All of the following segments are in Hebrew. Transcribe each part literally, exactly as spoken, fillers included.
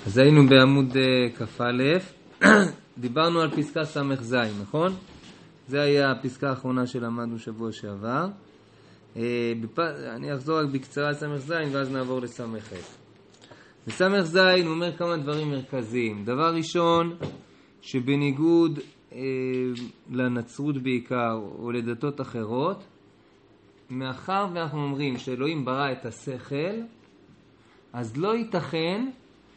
אז היינו בעמוד כ"א, דיברנו על פסקה סמך זין, נכון? זה היה הפסקה האחרונה שלמדנו שבוע שעבר. אני אחזור רק בקצרה על סמך זין ואז נעבור לסמך ח'. בסמך זין הוא אומר כמה דברים מרכזיים. דבר ראשון, שבניגוד אה, לנצרות בעיקר או לדתות אחרות, מאחר ואנחנו אומרים שאלוהים ברא את השכל, אז לא ייתכן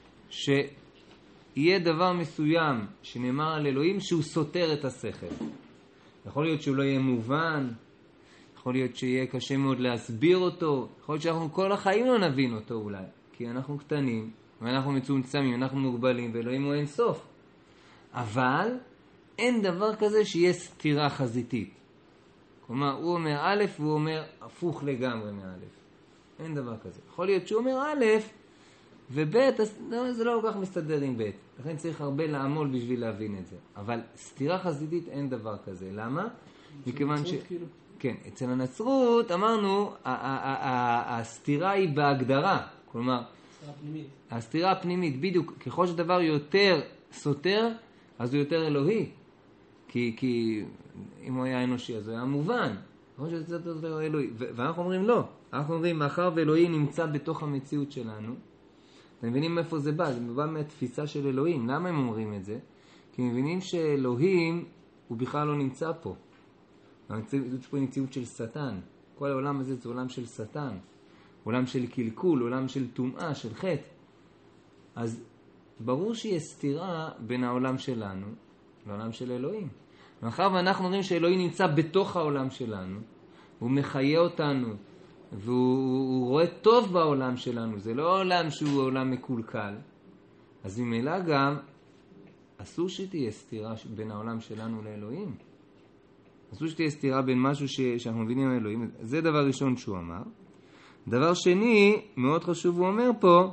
שיהיה דבר מסוים שנאמר על אלוהים שהוא סותר את השכל. יכול להיות שהוא לא יהיה מובן, יכול להיות שיהיה קשה מאוד להסביר אותו, יכול להיות שאנחנו כל החיים לא נבין אותו אולי, כי אנחנו קטנים ואנחנו מצומצמים, אנחנו מוגבלים ואלוהים הוא אין סוף. אבל אין דבר כזה שיהיה סתירה חזיתית. כלומר, הוא אומר א' והוא אומר הפוך לגמרי מאלף. אין דבר כזה. יכול להיות שהוא אומר א' וב', זה לא כל כך מסתדר עם ב'. לכן צריך הרבה לעמול בשביל להבין את זה. אבל סתירה חזיתית אין דבר כזה. למה? מכיוון ש... כן, אצל הנצרות אמרנו, הסתירה היא בהגדרה. כלומר, הסתירה הפנימית, בדיוק, ככל שדבר יותר סותר, אז הוא יותר אלוהי. כי, כי אם הוא היה אנושי, אז הוא היה מובן. ככל שזה יותר אלוהי. ואנחנו אומרים לא. אנחנו אומרים, מאחר ואלוהי נמצא בתוך המציאות שלנו, אתם מבינים מאיפה זה בא? זה בא מהתפיסה של אלוהים. למה הם אומרים את זה? כי הם מבינים שאלוהים הוא בכלל לא נמצא פה. המציאות פה היא מציאות של שטן. כל העולם הזה זה עולם של שטן. עולם של קלקול, עולם של טומאה, של חטא. אז ברור שיש סתירה בין העולם שלנו לעולם של אלוהים. מאחר ואנחנו אומרים שאלוהים נמצא בתוך העולם שלנו, הוא מחיה אותנו, והוא רואה טוב בעולם שלנו, זה לא עולם שהוא עולם מקולקל, אז ממילא גם אסור שתהיה סתירה בין העולם שלנו לאלוהים. אסור שתהיה סתירה בין משהו ש... שאנחנו מבינים על אלוהים. זה דבר ראשון שהוא אמר. דבר שני, מאוד חשוב, הוא אומר פה,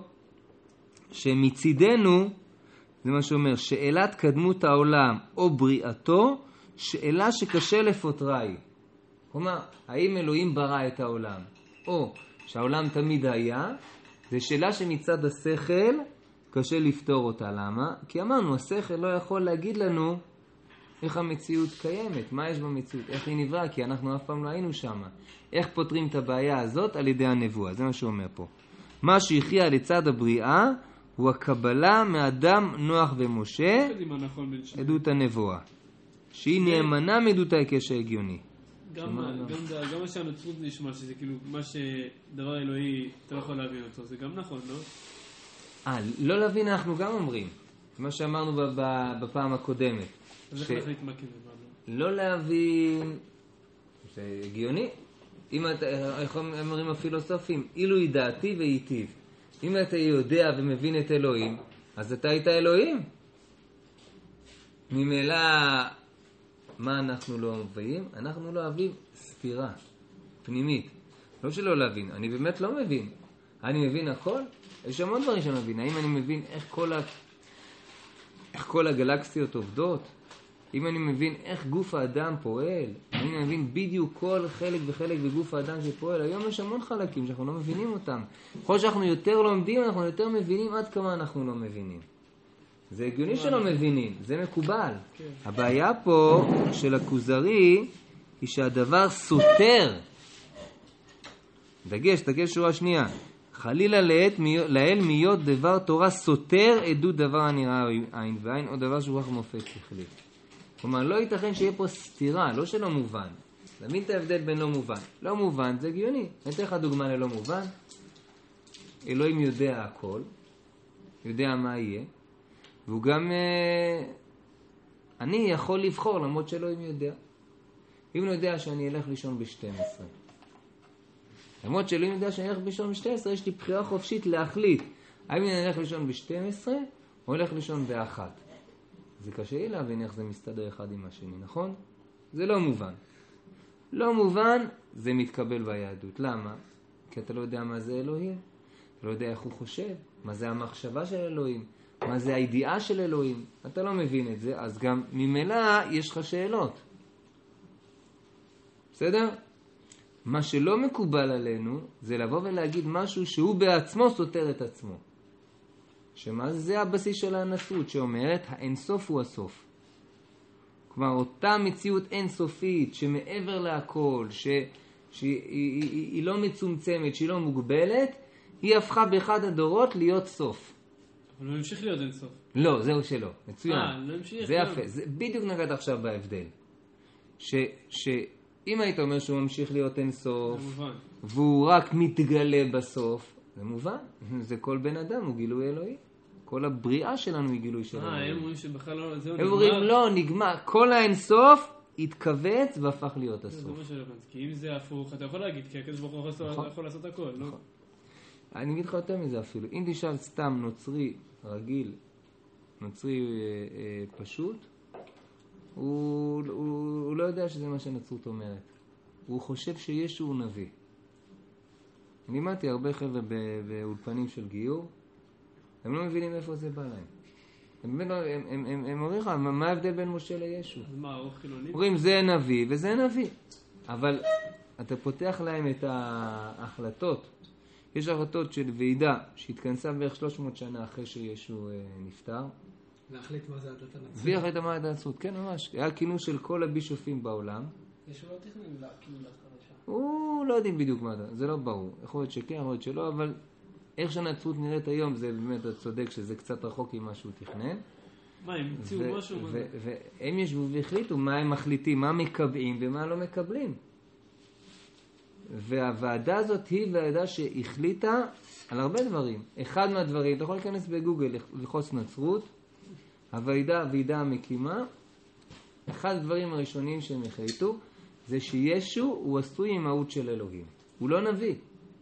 שמצידנו, זה מה שאומר, שאלת קדמות העולם או בריאתו, שאלה שקשה לפותרה היא. כלומר, האם אלוהים ברא את העולם? או שהעולם תמיד היה, זה שאלה שמצד השכל קשה לפתור אותה. למה? כי אמרנו, השכל לא יכול להגיד לנו איך המציאות קיימת, מה יש במציאות, איך היא נבראה, כי אנחנו אף פעם לא היינו שם. איך פותרים את הבעיה הזאת? על ידי הנבואה, זה מה שאומר פה. מה שהכריע לצד הבריאה, הוא הקבלה מאדם נוח ומשה, עדות הנבואה. שהיא נאמנה מעדות ההיקש ההגיוני. גם מה שהנצרות נשמע, שזה כאילו מה שדבר אלוהי, אתה לא יכול להבין אותו, זה גם נכון, לא? אה, לא להבין אנחנו גם אומרים. מה שאמרנו בפעם הקודמת. אז איך להחליט מה כן ובא לא? לא להבין, זה הגיוני. אם אתה, איך אומרים הפילוסופים, אילו ידעתי וייטיב. אם אתה יודע ומבין את אלוהים, אז אתה היית אלוהים. ממילא, מה אנחנו לא מבינים? אנחנו לא אוהבים סתירה פנימית. לא שלא להבין, אני באמת לא מבין. אני מבין הכל? יש המון דברים שאני מבין. האם אני מבין איך כל, ה... איך כל הגלקסיות עובדות? אם אני מבין איך גוף האדם פועל? האם אני מבין בדיוק כל חלק וחלק בגוף האדם שפועל? היום יש המון חלקים שאנחנו לא מבינים אותם. ככל שאנחנו יותר לומדים, אנחנו יותר מבינים עד כמה אנחנו לא מבינים. זה הגיוני שלא מבינים, זה מקובל. הבעיה פה של הכוזרי היא שהדבר סותר. דגש, דגש שורה שנייה. חלילה לאל מיות דבר תורה סותר עדות דבר הנראה עין ועין, או דבר שהוא רק מופת שכלי. כלומר, לא ייתכן שיהיה פה סתירה, לא שלא מובן. להבין את ההבדל בין לא מובן. לא מובן זה הגיוני. אני אתן לך דוגמה ללא מובן. אלוהים יודע הכל, יודע מה יהיה, והוא גם, אה, אני יכול לבחור למרות שאלוהים יודע. אם הוא יודע שאני אלך לישון ב-שתים עשרה. למרות שאלוהים יודע שאני אלך לישון ב-שתים עשרה, יש לי בחירה חופשית להחליט. האם אני אלך לישון ב-שתים עשרה או אלך לישון ב-אחת. זה קשה לי להבין איך זה מסתדר אחד עם השני, נכון? זה לא מובן. לא מובן, זה מתקבל ביהדות. למה? כי אתה לא יודע מה זה אלוהים. אתה לא יודע איך הוא חושב. מה זה המחשבה של אלוהים. מה זה הידיעה של אלוהים. אתה לא מבין את זה, אז גם ממילא יש לך שאלות. בסדר? מה שלא מקובל עלינו, זה לבוא ולהגיד משהו שהוא בעצמו סותר את עצמו. שמה זה הבסיס של הנצרות שאומרת האינסוף הוא הסוף. כלומר אותה מציאות אינסופית שמעבר להכל, ש, שהיא היא, היא, היא לא מצומצמת, שהיא לא מוגבלת, היא הפכה באחד הדורות להיות סוף. אבל הוא המשיך להיות אינסוף. לא, זהו שלא, מצוין. אה, לא המשיך. זה יפה, זה בדיוק נגד עכשיו בהבדל. ש, שאם היית אומר שהוא ממשיך להיות אינסוף, והוא רק מתגלה בסוף, זה מובן. זה כל בן אדם, הוא גילוי אלוהי. כל הבריאה שלנו היא גילוי של אלוהי. אה, הם אומרים שבכלל לא, זהו הם נגמר. אומרים לא, נגמר. כל האינסוף התכווץ והפך להיות הסוף. זה מה שלא הבנתי. כי אם זה הפוך, אתה יכול להגיד, כי הקדוש ברוך הוא יכול לעשות הכל, לא? אני אגיד לך יותר מזה אפילו. אם תשאל סתם נוצרי רגיל, נוצרי אה, אה, פשוט, הוא, הוא, הוא לא יודע שזה מה שנצרות אומרת. הוא חושב שישו הוא נביא. אני לימדתי הרבה חבר'ה באולפנים של גיור, הם לא מבינים איפה זה בא להם. הם, הם, הם, הם, הם אומרים לך, מה ההבדל בין משה לישו? אז מה, ארוך חילוני? אומרים זה נביא וזה נביא. אבל אתה פותח להם את ההחלטות. יש החלטות של ועידה שהתכנסה בערך שלוש מאות שנה אחרי שישו אה, נפטר. להחליט מה זה הדת הנצרות. והיא החליטה מה זה הנצרות, כן ממש. היה כינוס של כל הבישופים בעולם. ישו לא תכנן להקים דת חדשה. הוא לא יודעים בדיוק מה זה, זה לא ברור. יכול להיות שכן, יכול להיות שלא, אבל איך שהנצרות נראית היום, זה באמת אתה צודק שזה קצת רחוק עם מה שהוא תכנן. מה, הם הציעו משהו? והם ישבו והחליטו מה הם מחליטים, מה מקבעים ומה לא מקבלים. והוועדה הזאת היא ועדה שהחליטה על הרבה דברים. אחד מהדברים, אתה יכול להיכנס בגוגל, לחוץ נצרות, הוועידה, הוועידה המקימה, אחד הדברים הראשונים שהם החליטו, זה שישו הוא עשוי אימהות של אלוהים. הוא לא נביא.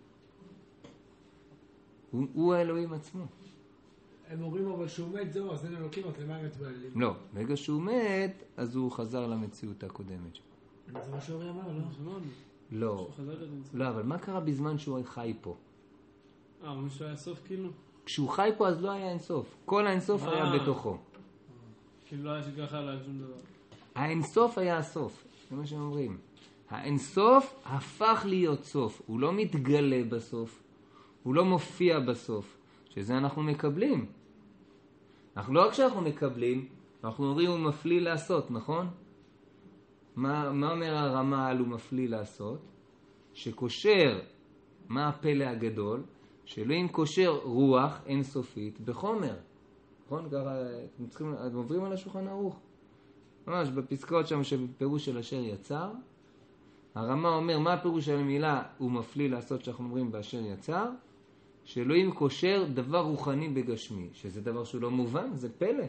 הוא, הוא האלוהים עצמו. הם אומרים אבל שהוא מת, זהו, אז אין אלוקים, אז למה הם מתבללים? לא, ברגע שהוא מת, אז הוא חזר למציאות הקודמת. זה מה שאורי אמר, לא? לא, לא, אבל מה קרה בזמן שהוא חי פה? אה, אבל שהוא היה סוף כאילו? כשהוא חי פה אז לא היה אינסוף. כל האינסוף היה בתוכו. כאילו לא היה שככה עליו שום דבר. האינסוף היה הסוף, זה מה שהם אומרים. האינסוף הפך להיות סוף. הוא לא מתגלה בסוף. הוא לא מופיע בסוף. שזה אנחנו מקבלים. אנחנו לא רק שאנחנו מקבלים, אנחנו אומרים הוא מפליא לעשות, נכון? מה, מה אומר הרמ"ל הוא מפליא לעשות? שקושר, מה הפלא הגדול? שאלוהים קושר רוח אינסופית בחומר. נכון? ככה, אתם צריכים, אתם עוברים על השולחן ערוך. ממש בפסקאות שם שפירוש של אשר יצר, הרמ"א אומר מה הפירוש של המילה הוא מפליא לעשות שאנחנו אומרים באשר יצר? שאלוהים קושר דבר רוחני בגשמי, שזה דבר שהוא לא מובן, זה פלא.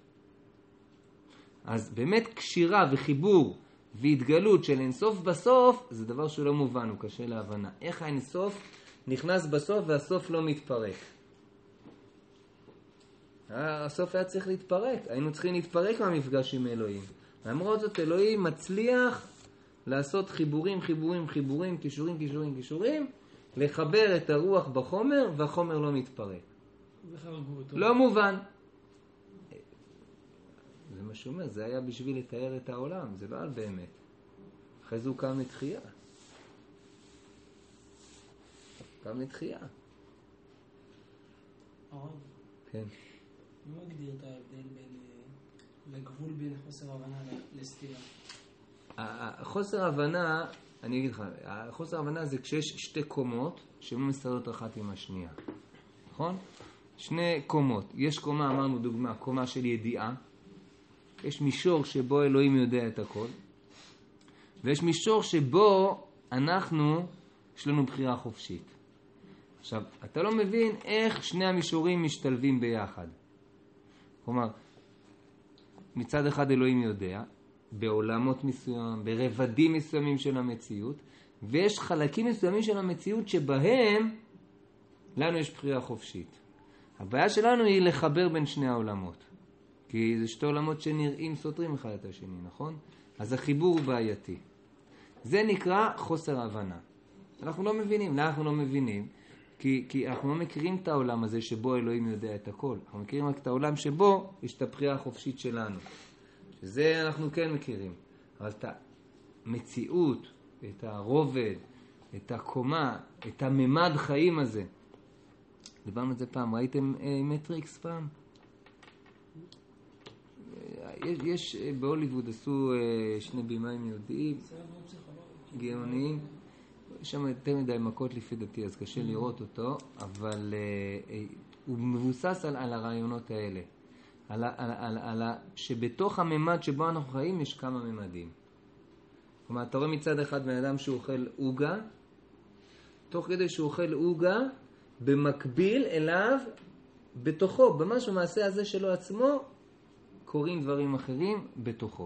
אז באמת קשירה וחיבור והתגלות של אינסוף בסוף, זה דבר שהוא לא מובן, הוא קשה להבנה. איך האינסוף נכנס בסוף והסוף לא מתפרק? הסוף היה צריך להתפרק, היינו צריכים להתפרק מהמפגש עם אלוהים. למרות זאת אלוהים מצליח לעשות חיבורים, חיבורים, חיבורים, קישורים, קישורים, קישורים, לחבר את הרוח בחומר והחומר לא מתפרק. לא מובן. זה מה שאומר, זה היה בשביל לתאר את העולם, זה לא על באמת. אחרי זה הוא קם לתחייה. קם לתחייה. הרב. כן. מי מגדיר את ההבדל בין, לגבול בין חוסר הבנה לסתירה? החוסר הבנה, אני אגיד לך, החוסר הבנה זה כשיש שתי קומות שהן מסתדרות אחת עם השנייה. נכון? שני קומות. יש קומה, אמרנו דוגמה, קומה של ידיעה. יש מישור שבו אלוהים יודע את הכל. ויש מישור שבו אנחנו, יש לנו בחירה חופשית. עכשיו, אתה לא מבין איך שני המישורים משתלבים ביחד. כלומר, מצד אחד אלוהים יודע, בעולמות מסוים, ברבדים מסוימים של המציאות, ויש חלקים מסוימים של המציאות שבהם לנו יש בחירה חופשית. הבעיה שלנו היא לחבר בין שני העולמות. כי זה שתי עולמות שנראים סותרים אחד את השני, נכון? אז החיבור הוא בעייתי. זה נקרא חוסר הבנה. אנחנו לא מבינים. למה אנחנו לא מבינים? כי, כי אנחנו לא מכירים את העולם הזה שבו אלוהים יודע את הכל. אנחנו מכירים רק את העולם שבו יש את הבחירה החופשית שלנו. שזה אנחנו כן מכירים. אבל את המציאות, את הרובד, את הקומה, את הממד חיים הזה, דיברנו על זה פעם, ראיתם אה, מטריקס פעם? יש, יש בהוליווד עשו אה, שני בימאים יהודיים, גאוניים, יש שם יותר מדי מכות לפי דעתי, אז קשה לראות אותו, אבל אה, אה, הוא מבוסס על, על הרעיונות האלה, על, על, על, על, על, שבתוך הממד שבו אנחנו חיים יש כמה ממדים. כלומר, אתה רואה מצד אחד בן אדם שהוא אוכל אוגה, תוך כדי שהוא אוכל אוגה, במקביל אליו, בתוכו, ממש במעשה הזה שלו עצמו, קוראים דברים אחרים בתוכו.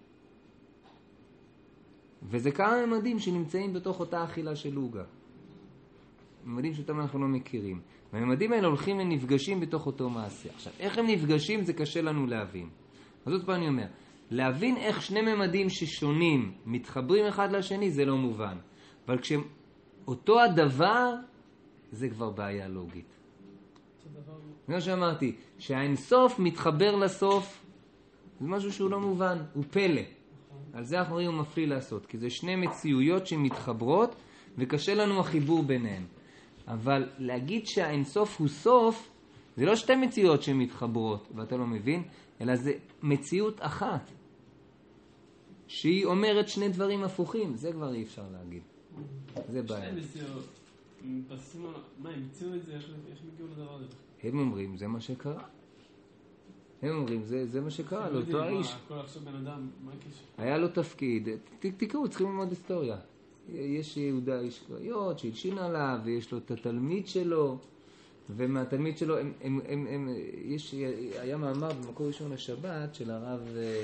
וזה כמה ממדים שנמצאים בתוך אותה אכילה של אוגה. ממדים שאותם אנחנו לא מכירים. והממדים האלה הולכים ונפגשים בתוך אותו מעשה. עכשיו, איך הם נפגשים זה קשה לנו להבין. אז זאת פעם אני אומר, להבין איך שני ממדים ששונים מתחברים אחד לשני זה לא מובן. אבל כשאותו הדבר זה כבר בעיה לוגית. כמו שאמרתי, שהאינסוף מתחבר לסוף זה משהו שהוא לא מובן, הוא פלא. על זה אנחנו רואים הוא מפליא לעשות, כי זה שני מציאויות שמתחברות וקשה לנו החיבור ביניהן. אבל להגיד שהאינסוף הוא סוף זה לא שתי מציאויות שמתחברות ואתה לא מבין, אלא זה מציאות אחת שהיא אומרת שני דברים הפוכים. זה כבר אי אפשר להגיד. זה בעיה. שתי מציאות, מה, הם מציאו את זה? איך הם הגיעו לדבר הזה? הם אומרים, זה מה שקרה. הם אומרים, זה, זה מה שקרה לאותו האיש. הכל עכשיו בן אדם, מה הקשר? היה לו תפקיד, ת, תקראו, צריכים ללמוד היסטוריה. יש יהודה איש קריות שהלשין עליו, ויש לו את התלמיד שלו, ומהתלמיד שלו, הם, הם, הם, הם, יש, היה מאמר במקור ראשון לשבת של הרב,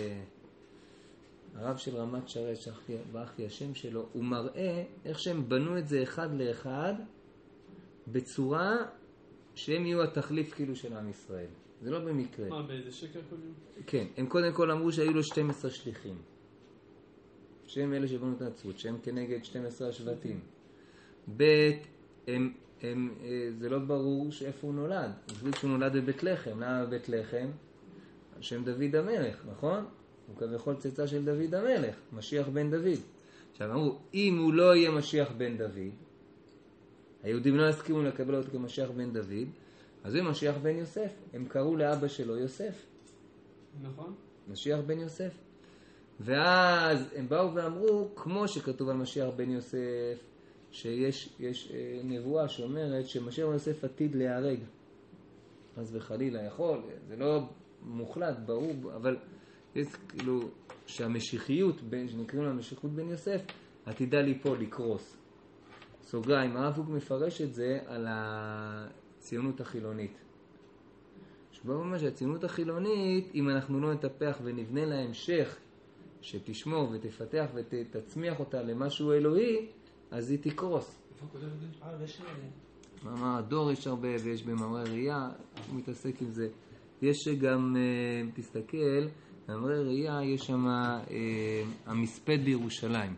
הרב של רמת שרת, באחי השם שלו, הוא מראה איך שהם בנו את זה אחד לאחד, בצורה שהם יהיו התחליף כאילו של עם ישראל. זה לא במקרה. מה, באיזה שקר קודם? כן, הם קודם כל אמרו שהיו לו שנים עשר שליחים. שהם אלה שבנו את הנצרות, שהם כנגד שנים עשר השבטים. ב' הם, הם, זה לא ברור שאיפה הוא נולד. הוא שהוא נולד בבית לחם. למה בבית לחם? על שם דוד המלך, נכון? הוא כביכול צאצא של דוד המלך, משיח בן דוד. עכשיו אמרו, אם הוא לא יהיה משיח בן דוד, היהודים לא הסכימו לקבל אותו כמשיח בן דוד, אז הוא משיח בן יוסף. הם קראו לאבא שלו יוסף. נכון. משיח בן יוסף. ואז הם באו ואמרו, כמו שכתוב על משיח בן יוסף, שיש יש, אה, נבואה שאומרת שמשיח בן יוסף עתיד להיהרג. אז וחלילה יכול, זה לא מוחלט, ברור, אבל יש כאילו שהמשיחיות, בין, שנקראים לה המשיחיות בן יוסף, עתידה ליפול, לקרוס. סוגריים, הרב קוק מפרש את זה על הציונות החילונית. שבא אומר שהציונות החילונית, אם אנחנו לא נטפח ונבנה לה המשך, שתשמור ותפתח ותצמיח אותה למשהו אלוהי, אז היא תקרוס. איפה כותב את זה? מאמר הדור יש הרבה, ויש במאמרי ראייה, הוא מתעסק עם זה. יש גם, תסתכל, במאמרי ראייה יש שם המספד בירושלים.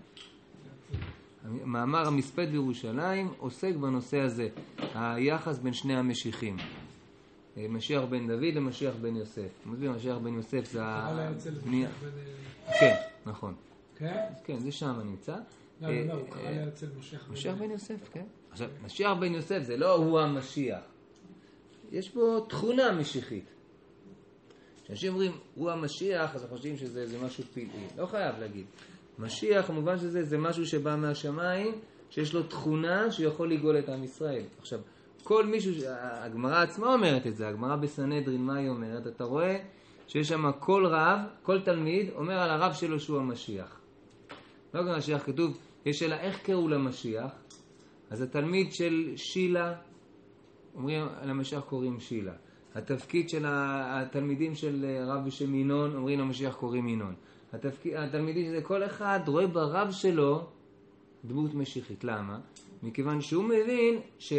מאמר המספד בירושלים עוסק בנושא הזה, היחס בין שני המשיחים. משיח בן דוד למשיח בן יוסף. מבין, משיח בן יוסף זה הבנייה. כן, נכון. כן? כן, זה שם נמצא. לא, לא, הוא קרא להרצל משיח בן יוסף. משיח בן יוסף, כן. עכשיו, משיח בן יוסף זה לא הוא המשיח. יש בו תכונה משיחית. כשאנשים אומרים, הוא המשיח, אז אנחנו חושבים שזה משהו פלאי. לא חייב להגיד. משיח, כמובן שזה זה משהו שבא מהשמיים, שיש לו תכונה שיכול לגאול את עם ישראל. עכשיו, כל מישהו, הגמרא עצמה אומרת את זה, הגמרא בסנהדרין, מה היא אומרת? אתה רואה שיש שם כל רב, כל תלמיד, אומר על הרב שלו שהוא המשיח. לא גם המשיח, כתוב, יש שאלה איך קראו למשיח, אז התלמיד של שילה, אומרים על המשיח קוראים שילה. התפקיד של התלמידים של רב בשם ינון, אומרים למשיח קוראים ינון. התפקיד, התלמידים של כל אחד רואה ברב שלו דמות משיחית. למה? מכיוון שהוא מבין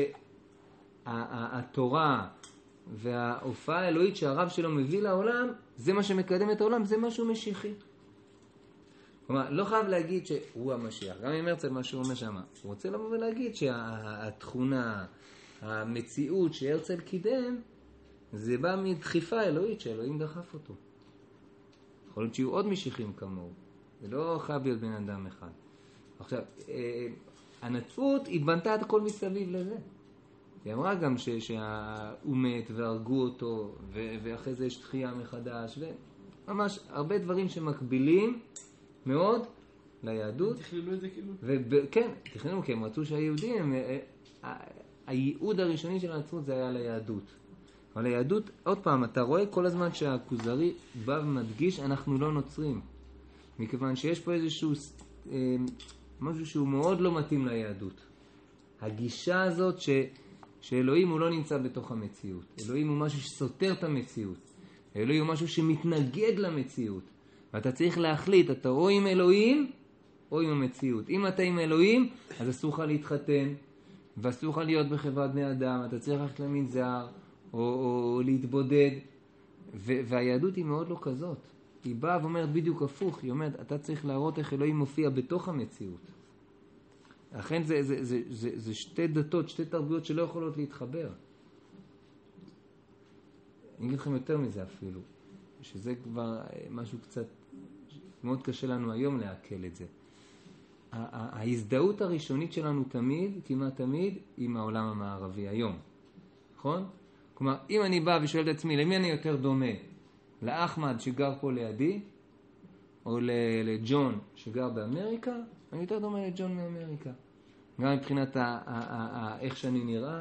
שהתורה וההופעה האלוהית שהרב שלו מביא לעולם, זה מה שמקדם את העולם, זה משהו משיחי. כלומר, לא חייב להגיד שהוא המשיח. גם אם הרצל מה שהוא אומר שם, הוא רוצה לבוא ולהגיד שהתכונה, המציאות שהרצל קידם, זה בא מדחיפה אלוהית שאלוהים דחף אותו. יכול להיות שיהיו עוד משיחים כמוהו. זה לא חייב להיות בן אדם אחד. עכשיו, הנצרות היא בנתה את הכל מסביב לזה. היא אמרה גם ש, שהוא מת והרגו אותו, ו, ואחרי זה יש תחייה מחדש, וממש הרבה דברים שמקבילים מאוד ליהדות. תכננו את זה כאילו? וכן, תכננו, כי הם רצו שהיהודים, הייעוד הראשוני של הנצרות זה היה ליהדות. אבל היהדות, עוד פעם, אתה רואה כל הזמן שהכוזרי בא ומדגיש, אנחנו לא נוצרים. מכיוון שיש פה איזשהו, משהו שהוא מאוד לא מתאים ליהדות. הגישה הזאת ש, שאלוהים הוא לא נמצא בתוך המציאות. אלוהים הוא משהו שסותר את המציאות. אלוהים הוא משהו שמתנגד למציאות. ואתה צריך להחליט, אתה או עם אלוהים או עם המציאות. אם אתה עם אלוהים, אז אסור לך להתחתן, ואסור לך להיות בחברת בני אדם, אתה צריך ללכת למנזר, או, או להתבודד. ו- והיהדות היא מאוד לא כזאת. היא באה ואומרת בדיוק הפוך, היא אומרת, אתה צריך להראות איך אלוהים מופיע בתוך המציאות. לכן זה, זה, זה, זה, זה שתי דתות, שתי תרבויות שלא יכולות להתחבר. אני אגיד לכם יותר מזה אפילו, שזה כבר משהו קצת, מאוד קשה לנו היום להקל את זה. ההזדהות הראשונית שלנו תמיד, כמעט תמיד, עם העולם המערבי היום. נכון? כלומר, אם אני בא ושואל את עצמי, למי אני יותר דומה? לאחמד שגר פה לידי, או לג'ון שגר באמריקה, אני יותר דומה לג'ון מאמריקה. גם מבחינת ה- ה- ה- ה- איך שאני נראה,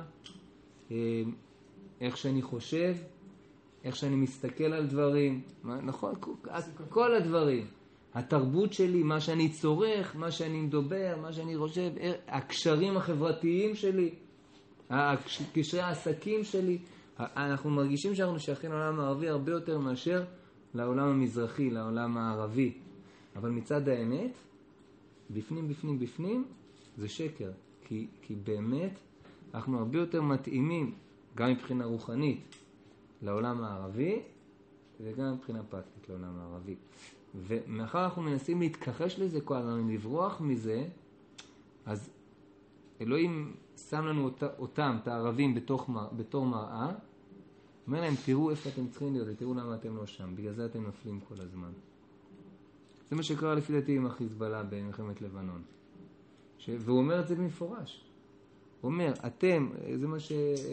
איך שאני חושב, איך שאני מסתכל על דברים, נכון? כל הדברים. התרבות שלי, מה שאני צורך, מה שאני מדבר, מה שאני חושב, הקשרים החברתיים שלי, קשרי העסקים שלי, אנחנו מרגישים שאנחנו שייכים לעולם הערבי הרבה יותר מאשר לעולם המזרחי, לעולם הערבי. אבל מצד האמת, בפנים, בפנים, בפנים, זה שקר. כי, כי באמת, אנחנו הרבה יותר מתאימים, גם מבחינה רוחנית, לעולם הערבי, וגם מבחינה פרקטית לעולם הערבי. ומאחר אנחנו מנסים להתכחש לזה כל הזמן, לברוח מזה, אז אלוהים שם לנו אותה, אותם, את הערבים, בתוך, בתור מראה, אומר להם, תראו איפה אתם צריכים להיות, תראו למה אתם לא שם, בגלל זה אתם נופלים כל הזמן. זה מה שקרה לפי דעתי עם החיזבאללה במלחמת לבנון. ש... והוא אומר את זה במפורש. הוא אומר, אתם, זה מה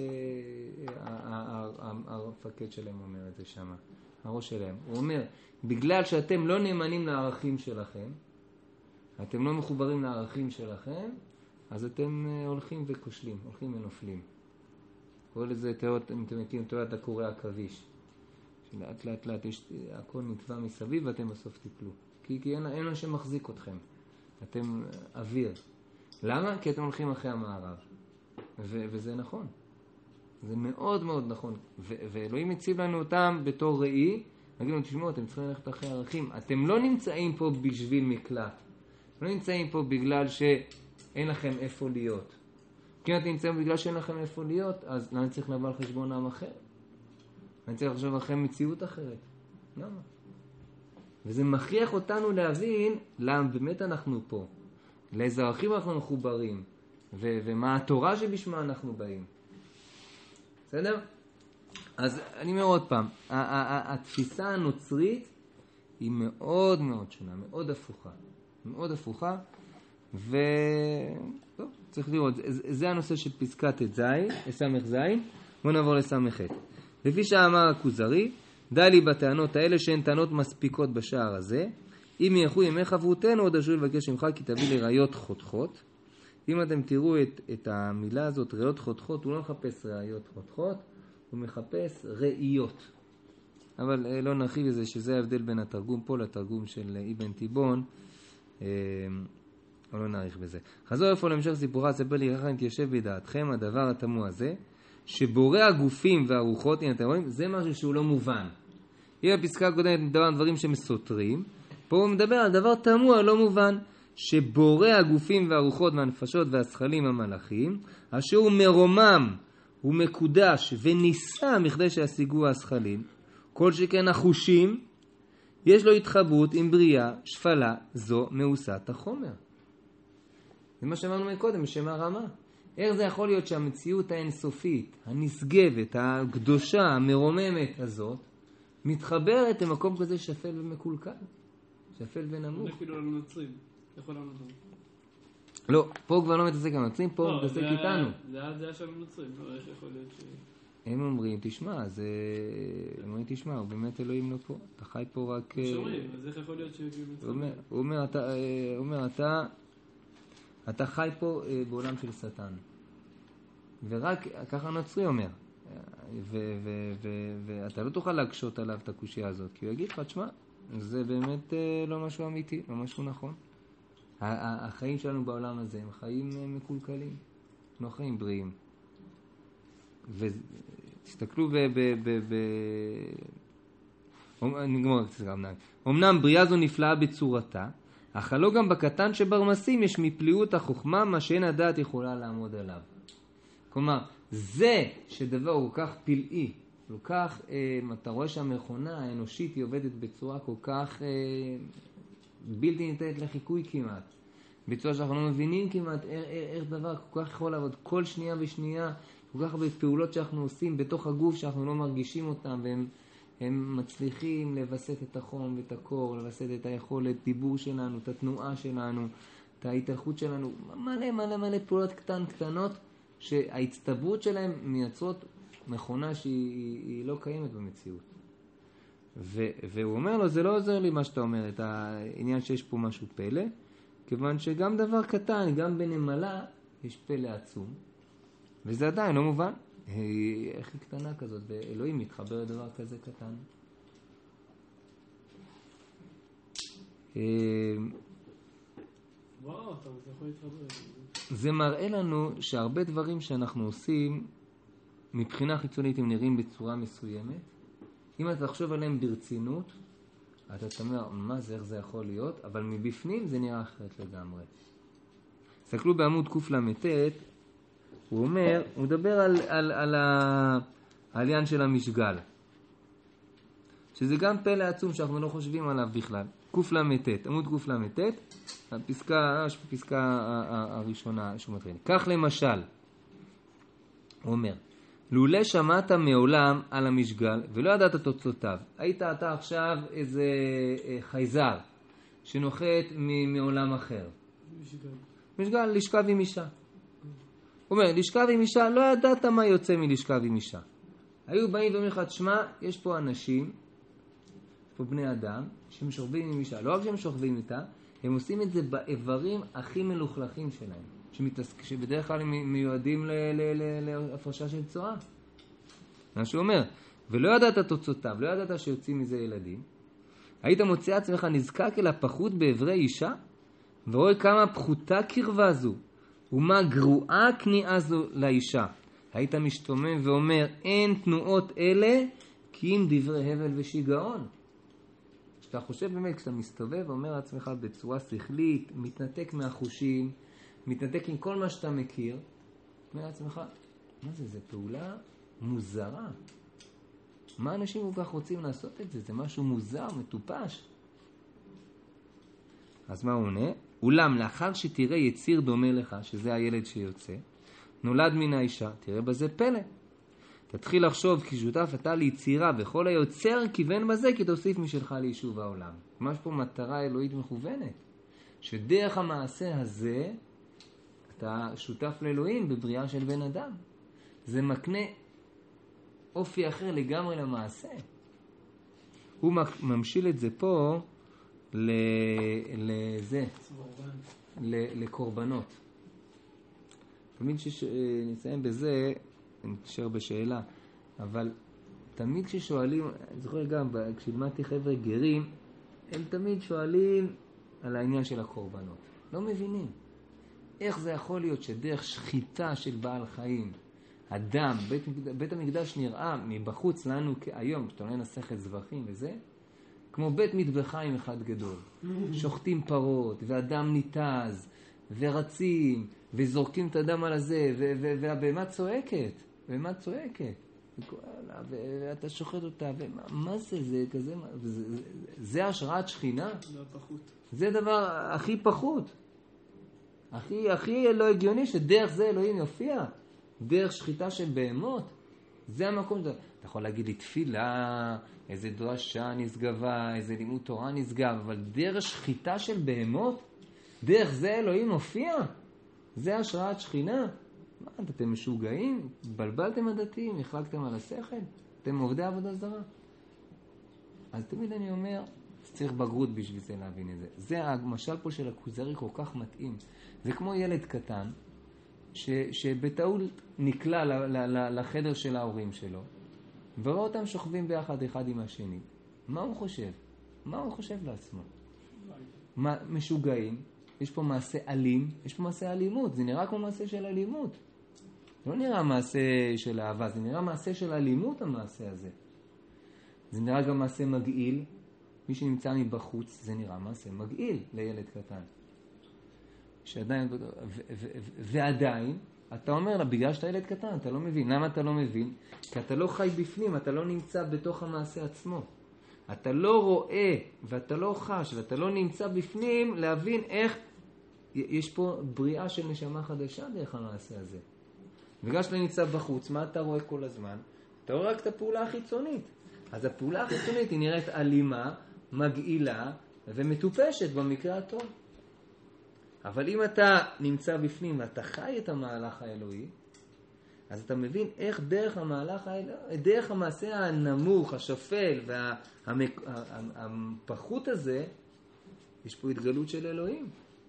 שהמפקד שלהם אומר את זה שם, הראש שלהם. הוא אומר, בגלל שאתם לא נאמנים לערכים שלכם, אתם לא מחוברים לערכים שלכם, אז אתם הולכים וכושלים, הולכים ונופלים. קורא לזה תיאוריות, אם אתם מכירים, תיאוריית הקורא עכביש. שלאט לאט לאט יש, הכל נטבע מסביב ואתם בסוף תיפלו. כי, כי אין, אין מה שמחזיק אתכם. אתם אוויר. למה? כי אתם הולכים אחרי המערב. ו, וזה נכון. זה מאוד מאוד נכון. ו, ואלוהים מציב לנו אותם בתור ראי, נגיד לנו, תשמעו, אתם צריכים ללכת אחרי ערכים. אתם לא נמצאים פה בשביל מקלט. לא נמצאים פה בגלל שאין לכם איפה להיות. כי אם אתם נמצאים בגלל שאין לכם איפה להיות, אז למה צריך לבוא על חשבון עם אחר? אני צריך לחשוב לכם מציאות אחרת. למה? וזה מכריח אותנו להבין למה באמת אנחנו פה. לאיזה ערכים אנחנו מחוברים. ו- ומה התורה שבשמה אנחנו באים. בסדר? אז אני אומר עוד פעם, התפיסה הנוצרית היא מאוד מאוד שונה, מאוד הפוכה. מאוד הפוכה. ו... טוב, צריך לראות. זה, זה הנושא של פסקת את זין, סמך זין. בואו נעבור לסמך את. לפי שאמר הכוזרי, די לי בטענות האלה שהן טענות מספיקות בשער הזה. אם ילכו ימי חברותנו, עוד אשור לבקש ממך כי תביא לי ראיות חותכות. אם אתם תראו את, את המילה הזאת, ראיות חותכות, הוא לא מחפש ראיות חותכות, הוא מחפש ראיות. אבל אה, לא נרחיב לזה שזה ההבדל בין התרגום פה לתרגום של אבן תיבון. אה, אבל לא נעריך בזה. חזור איפה להמשך סיפורה, ספר לי ככה נתיישב בדעתכם, הדבר התמוה הזה, שבורא הגופים והרוחות, הנה אתם רואים, זה משהו שהוא לא מובן. אם הפסקה הקודמת מדבר על דברים שמסותרים, פה הוא מדבר על דבר תמוה, לא מובן, שבורא הגופים והרוחות והנפשות והשכלים המלאכים, אשר הוא מרומם, הוא מקודש וניסה מכדי שישיגו השכלים, כל שכן החושים, יש לו התחברות עם בריאה שפלה זו מאוסת החומר. זה מה שאמרנו מקודם, בשם הרמה. איך זה יכול להיות שהמציאות האינסופית, הנשגבת, הקדושה, המרוממת הזאת, מתחברת למקום כזה שפל ומקולקל? שפל ונמוך. זה כאילו לנו נוצרים. יכול לנו נוצרים. לא, פה כבר לא מתעסק עם הנוצרים, פה הוא מתעסק איתנו. זה היה דעה של הנוצרים, לא, איך יכול להיות ש... הם אומרים, תשמע, זה... הם אומרים, תשמע, הוא באמת אלוהים לא פה. אתה חי פה רק... שומעים, אז איך יכול להיות ש... הוא אומר, אתה, הוא אומר, אתה, אתה חי פה בעולם של שטן. ורק, ככה הנוצרי אומר. ואתה לא תוכל להקשות עליו את הקושיה הזאת, כי הוא יגיד לך, תשמע, זה באמת לא משהו אמיתי, לא משהו נכון. החיים שלנו בעולם הזה הם חיים מקולקלים, לא חיים בריאים. ותסתכלו ב... ב... ב... ב... נגמור, אמנם בריאה זו נפלאה בצורתה, אך לא גם בקטן שברמסים יש מפליאות החוכמה מה שאין הדעת יכולה לעמוד עליו. כלומר, זה שדבר הוא כל כך פלאי, כל כך, אה, אתה רואה שהמכונה האנושית היא עובדת בצורה כל כך אה, בלתי ניתנת לחיקוי כמעט, בצורה שאנחנו לא מבינים כמעט איך, איך דבר כל כך יכול לעבוד כל שנייה ושנייה, כל כך הרבה פעולות שאנחנו עושים בתוך הגוף שאנחנו לא מרגישים אותם, והם הם מצליחים לבסט את החום ואת הקור, לבסט את היכולת דיבור שלנו, את התנועה שלנו, את ההתהלכות שלנו, מלא מלא מלא פעולות קטן קטנות, שההצטברות שלהם מייצרות מכונה שהיא לא קיימת במציאות. ו, והוא אומר לו, זה לא עוזר לי מה שאתה אומר, את העניין שיש פה משהו פלא, כיוון שגם דבר קטן, גם בנמלה, יש פלא עצום, וזה עדיין לא מובן. איך היא קטנה כזאת, ואלוהים מתחבר לדבר כזה קטן. וואו, אתה יכול להתחבר. זה מראה לנו שהרבה דברים שאנחנו עושים מבחינה חיצונית הם נראים בצורה מסוימת. אם אתה תחשוב עליהם ברצינות, אתה תאמר, מה זה, איך זה יכול להיות? אבל מבפנים זה נראה אחרת לגמרי. תסתכלו בעמוד קל"ט, הוא אומר, הוא מדבר על, על, על העליין של המשגל. שזה גם פלא עצום שאנחנו לא חושבים עליו בכלל. קל"ט, עמוד קל"ט, הפסקה, הפסקה הראשונה שהוא מתחיל. כך למשל, הוא אומר, לולא שמעת מעולם על המשגל ולא ידעת תוצאותיו, היית אתה עכשיו איזה חייזר שנוחת מעולם אחר. משגל. משגל, לשכב עם אישה. הוא אומר, לשכב עם אישה, לא ידעת מה יוצא מלשכב עם אישה. היו באים ואומרים לך, תשמע, יש פה אנשים, פה בני אדם, שהם שוכבים עם אישה. לא רק שהם שוכבים איתה, הם עושים את זה באיברים הכי מלוכלכים שלהם, שמתעסק, שבדרך כלל הם מיועדים להפרשה של צואה. מה שהוא אומר, ולא ידעת תוצאותיו, לא ידעת שיוצאים מזה ילדים, היית מוצא עצמך נזקק אל הפחות בעברי אישה, ורואה כמה פחותה קרבה זו, ומה גרועה כניעה זו לאישה. היית משתומם ואומר, אין תנועות אלה, כי אם דברי הבל ושיגעון. כשאתה חושב באמת, כשאתה מסתובב ואומר לעצמך בצורה שכלית, מתנתק מהחושים, מתנתק עם כל מה שאתה מכיר, אומר לעצמך, מה זה, זה פעולה מוזרה. מה אנשים כל כך רוצים לעשות את זה? זה משהו מוזר, מטופש. אז מה הוא עונה? אולם לאחר שתראה יציר דומה לך, שזה הילד שיוצא, נולד מן האישה, תראה בזה פלא. תתחיל לחשוב כי שותף אתה ליצירה וכל היוצר כיוון בזה כי תוסיף משלך ליישוב העולם. ממש פה מטרה אלוהית מכוונת. שדרך המעשה הזה אתה שותף לאלוהים בבריאה של בן אדם. זה מקנה אופי אחר לגמרי למעשה. הוא ממשיל את זה פה לזה, לקורבנות. תמיד שנסיים בזה, נשאר בשאלה, אבל תמיד כששואלים, אני זוכר גם, כשלמדתי חבר'ה גרים, הם תמיד שואלים על העניין של הקורבנות. לא מבינים. איך זה יכול להיות שדרך שחיטה של בעל חיים, הדם, בית, בית המקדש נראה מבחוץ לנו היום, כשאתה לא נסחת זבחים וזה, כמו בית מטבחיים אחד גדול. שוחטים פרות, והדם ניתז, ורצים, וזורקים את הדם על הזה, והבהמה צועקת, והבהמה צועקת. ואתה שוחט אותה, ומה זה? זה כזה, זה, זה השראת שכינה? זה הפחות. זה הדבר הכי פחות. הכי, הכי לא הגיוני שדרך זה אלוהים יופיע. דרך שחיטה של בהמות. זה המקום. אתה יכול להגיד לי תפילה, איזה דרשה נשגבה, איזה לימוד תורה נשגב, אבל דרך שחיטה של בהמות, דרך זה אלוהים מופיע. זה השראת שכינה? מה, אתם משוגעים? בלבלתם הדתיים? החלקתם על השכל? אתם עובדי עבודה זרה? אז תמיד אני אומר, צריך בגרות בשביל זה להבין את זה. זה המשל פה של הכוזרי כל כך מתאים. זה כמו ילד קטן, ש, שבטעות נקלע ל, ל, ל, לחדר של ההורים שלו, ורואה אותם שוכבים ביחד אחד עם השני. מה הוא חושב? מה הוא חושב לעצמו? מה, משוגעים? יש פה מעשה אלים, יש פה מעשה אלימות. זה נראה כמו מעשה של אלימות. לא נראה מעשה של אהבה, זה נראה מעשה של אלימות המעשה הזה. זה נראה גם מעשה מגעיל. מי שנמצא מבחוץ, זה נראה מעשה מגעיל לילד קטן. שעדיין, ו- ו- ו- ועדיין, אתה אומר לה, בגלל שאתה ילד קטן, אתה לא מבין. למה אתה לא מבין? כי אתה לא חי בפנים, אתה לא נמצא בתוך המעשה עצמו. אתה לא רואה, ואתה לא חש, ואתה לא נמצא בפנים, להבין איך יש פה בריאה של נשמה חדשה דרך המעשה הזה. בגלל שאתה נמצא בחוץ, מה אתה רואה כל הזמן? אתה רואה רק את הפעולה החיצונית. אז הפעולה החיצונית היא נראית אלימה, מגעילה ומטופשת במקרה הטוב. אבל אם אתה נמצא בפנים ואתה חי את המהלך האלוהי, אז אתה מבין איך דרך המהלך האלוהי, דרך המעשה הנמוך, השפל והפחות הזה, יש פה התגלות של אלוהים.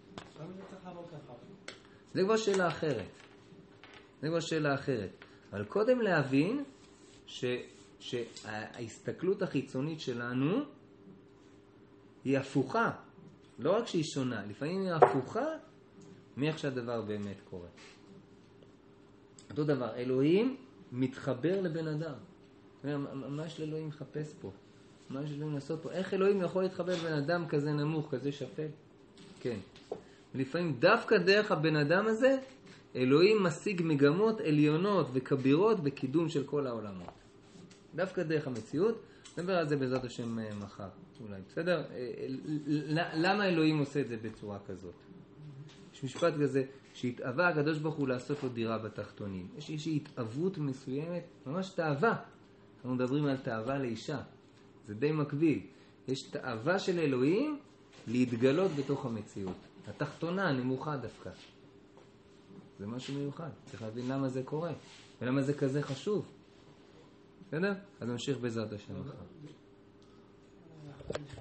זה כבר שאלה אחרת. זה כבר שאלה אחרת. אבל קודם להבין ש... שההסתכלות החיצונית שלנו היא הפוכה. לא רק שהיא שונה, לפעמים היא הפוכה מאיך שהדבר באמת קורה. אותו דבר, אלוהים מתחבר לבן אדם. מה יש לאלוהים לחפש פה? מה יש לאלוהים לעשות פה? איך אלוהים יכול להתחבר לבן אדם כזה נמוך, כזה שפל? כן. לפעמים דווקא דרך הבן אדם הזה, אלוהים משיג מגמות עליונות וכבירות בקידום של כל העולמות. דווקא דרך המציאות, נדבר על זה בעזרת השם מחר, אולי, בסדר? למה אלוהים עושה את זה בצורה כזאת? יש משפט כזה, שהתאווה הקדוש ברוך הוא לעשות לו דירה בתחתונים. יש איזושהי התאוות מסוימת, ממש תאווה. אנחנו מדברים על תאווה לאישה. זה די מקביל. יש תאווה של אלוהים להתגלות בתוך המציאות. התחתונה, הנמוכה דווקא. זה משהו מיוחד. צריך להבין למה זה קורה. ולמה זה כזה חשוב. בסדר? אז נמשיך בעזרת השם מחר.